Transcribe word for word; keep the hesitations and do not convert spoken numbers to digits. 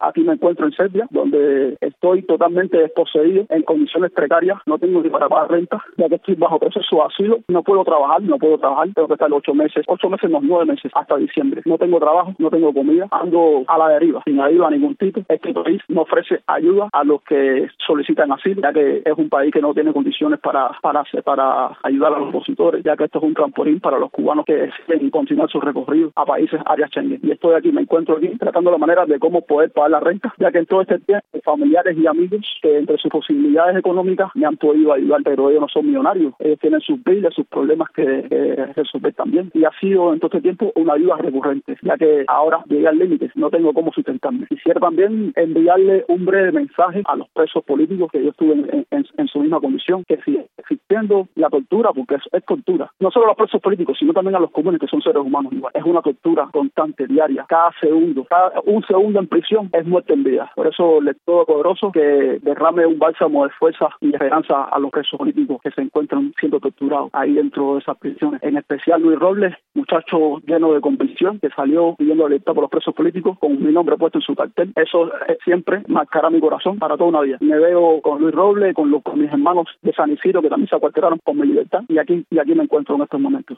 aquí me encuentro en Serbia, donde estoy totalmente desposeído, en condiciones precarias, no tengo ni para pagar renta, ya que estoy bajo proceso de asilo, no puedo trabajar, no puedo trabajar, tengo que estar ocho meses, ocho meses, no, nueve meses, hasta diciembre. No tengo trabajo, no tengo comida, ando a la deriva, sin ayuda a ningún tipo. Este país no ofrece ayuda a los que solicitan asilo, ya que es un país que no tiene condiciones para, para, para ayudar a los opositores, ya que esto es un trampolín para los cubanos que quieren continuar su recorrido a países áreas Schengen. Y estoy aquí, me encuentro aquí, tratando la manera de cómo poder pagar la renta, ya que en todo este tiempo, familiares y amigos que entre sus posibilidades económicas me han podido ayudar, pero ellos no son millonarios, ellos tienen sus vidas, sus problemas que, que resolver también. Y ha sido en todo este tiempo una ayuda recurrente, ya que ahora llegué al límite, no tengo cómo sustentarme. Quisiera también enviarle un breve mensaje a los presos políticos que yo estuve en, en, en su misma condición, que sigue existiendo la tortura, porque es, es tortura. No solo a los presos políticos, sino también a los comunes, que son seres humanos igual. Es una tortura constante, diaria, cada segundo, cada un segundo en prisión es muerte en vida. Por eso les pido poderoso que derrame un bálsamo de fuerza y esperanza a los presos políticos que se encuentran siendo torturados ahí dentro de esas prisiones. En especial Luis Robles, muchacho lleno de convicción, que salió pidiendo libertad por los presos políticos con mi nombre puesto en su cartel. Eso eh, siempre marcará mi corazón para toda una vida. Me veo con Luis Robles, con, los, con mis hermanos de San Isidro, que también se acuartelaron por mi libertad, y aquí, y aquí me encuentro en estos momentos.